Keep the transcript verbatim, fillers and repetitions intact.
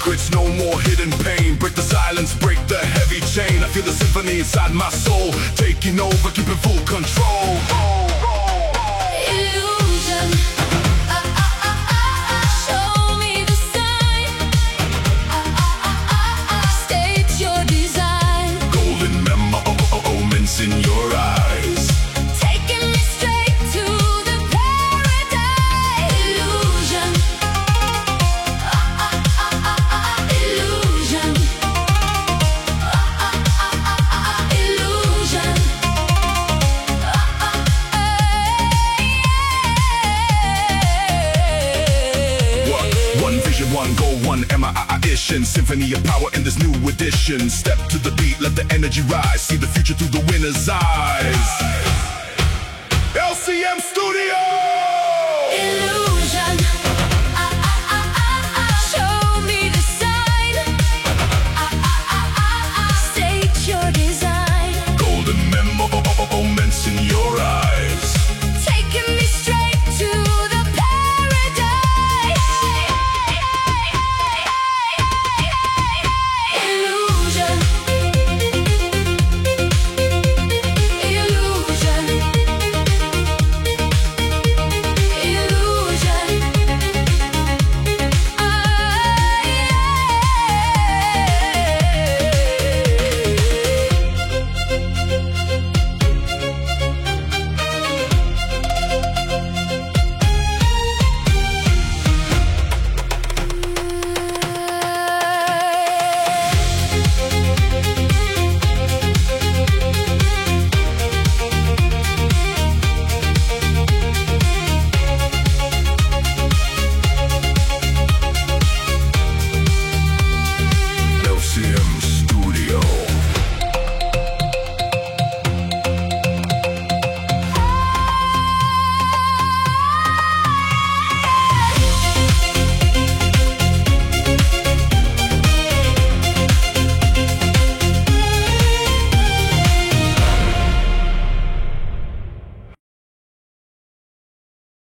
secrets, no more hidden pain. Break the silence, break the heavy chain. I feel the symphony inside my soul, taking over, keeping full control. Illusion. Ah, ah, ah, ah, ah. Show me the sign. Ah, ah, ah, ah, ah. State your design. Golden memo omens in your eyes, Taking me straight to the paradise. Illusion. Ah, ah, ah, ah, ah. Illusion. Ah, ah, ah, ah, ah. Illusion. Ah, ah, hey. One, one vision, one goal, one M-I-I-ition. Symphony of power in this new edition. Step to the beat, let the energy rise. See the future through the winner's eyes. L C M Studios!